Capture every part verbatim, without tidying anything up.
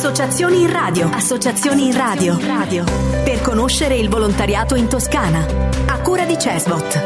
Associazioni in radio. Associazioni in radio. Radio. Per conoscere il volontariato in Toscana. A cura di Cesbot.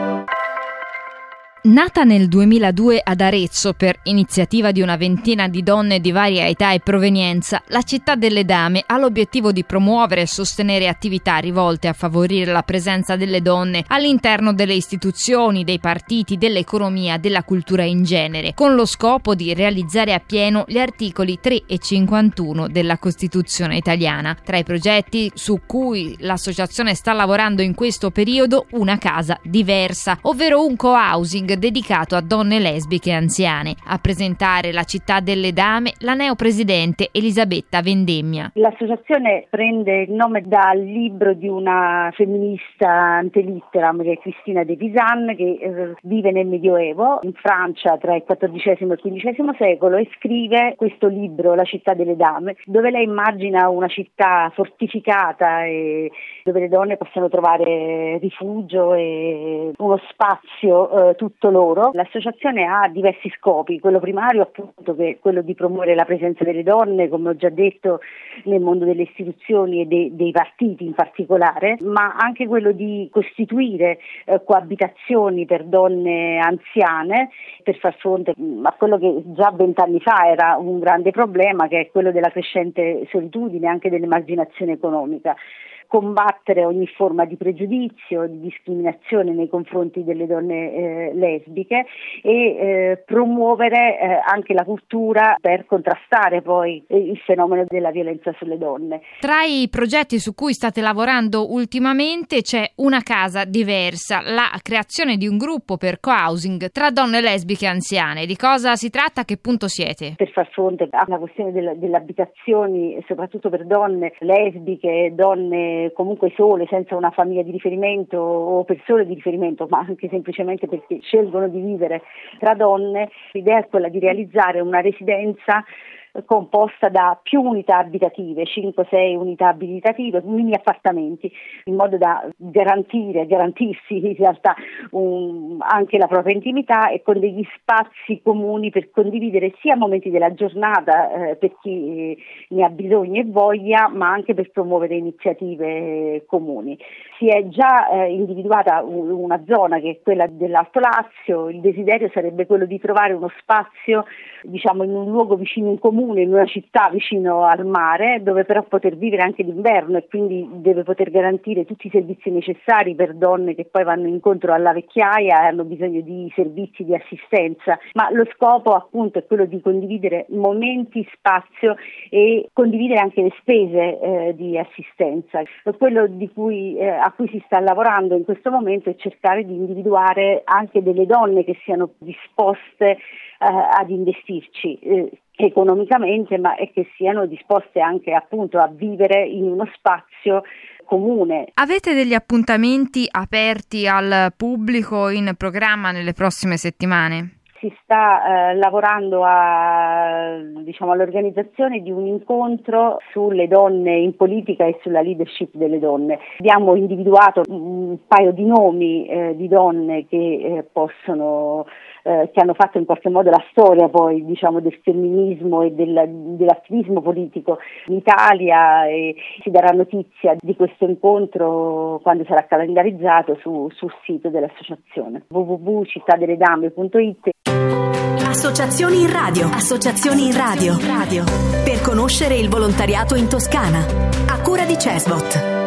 Nata nel duemiladue ad Arezzo per iniziativa di una ventina di donne di varia età e provenienza, la Città delle Dame ha l'obiettivo di promuovere e sostenere attività rivolte a favorire la presenza delle donne all'interno delle istituzioni, dei partiti, dell'economia, della cultura in genere, con lo scopo di realizzare appieno gli articoli tre e cinquantuno della Costituzione italiana. Tra i progetti su cui l'associazione sta lavorando in questo periodo, Una casa diversa, ovvero un co-housing dedicato a donne lesbiche anziane. A presentare la Città delle Dame la neopresidente Elisabetta Vendemmia. L'associazione prende il nome dal libro di una femminista antelitteram che è Cristina de Pizan, che eh, vive nel Medioevo in Francia tra il quattordicesimo e il quindicesimo secolo e scrive questo libro, La Città delle Dame, dove lei immagina una città fortificata e dove le donne possano trovare rifugio e uno spazio eh, tutto loro. L'associazione ha diversi scopi, quello primario appunto che è quello di promuovere la presenza delle donne, come ho già detto, nel mondo delle istituzioni e dei, dei partiti in particolare, ma anche quello di costituire eh, coabitazioni per donne anziane per far fronte a quello che già vent'anni fa era un grande problema, che è quello della crescente solitudine e anche dell'emarginazione economica. Combattere ogni forma di pregiudizio, di discriminazione nei confronti delle donne eh, lesbiche e eh, promuovere eh, anche la cultura per contrastare poi eh, il fenomeno della violenza sulle donne. Tra i progetti su cui state lavorando ultimamente c'è Una casa diversa, la creazione di un gruppo per co-housing tra donne lesbiche anziane. Di cosa si tratta? A che punto siete? Per far fronte alla questione della, delle abitazioni, soprattutto per donne lesbiche, donne comunque sole, senza una famiglia di riferimento o persone di riferimento, ma anche semplicemente perché scelgono di vivere tra donne, l'idea è quella di realizzare una residenza composta da più unità abitative, cinque sei unità abitative, mini appartamenti, in modo da garantire, garantirsi in realtà un, anche la propria intimità e con degli spazi comuni per condividere sia momenti della giornata eh, per chi eh, ne ha bisogno e voglia, ma anche per promuovere iniziative eh, comuni. Si è già eh, individuata un, una zona che è quella dell'Alto Lazio, il desiderio sarebbe quello di trovare uno spazio, diciamo, in un luogo vicino in comune, in una città vicino al mare, dove però poter vivere anche d'inverno e quindi deve poter garantire tutti i servizi necessari per donne che poi vanno incontro alla vecchiaia e hanno bisogno di servizi di assistenza, ma lo scopo appunto è quello di condividere momenti, spazio e condividere anche le spese eh, di assistenza. Quello di cui, eh, a cui si sta lavorando in questo momento è cercare di individuare anche delle donne che siano disposte eh, ad investirci eh, economicamente, ma e che siano disposte anche appunto a vivere in uno spazio comune. Avete degli appuntamenti aperti al pubblico in programma nelle prossime settimane? Si sta eh, lavorando a, diciamo, all'organizzazione di un incontro sulle donne in politica e sulla leadership delle donne. Abbiamo individuato un paio di nomi eh, di donne che eh, possono eh, che hanno fatto in qualche modo la storia poi, diciamo, del femminismo e del, dell'attivismo politico in Italia, e si darà notizia di questo incontro quando sarà calendarizzato su, sul sito dell'associazione w w w punto città delle dame punto i t. Associazioni in radio. Associazioni in radio. Radio. Per conoscere il volontariato in Toscana. A cura di Cesbot.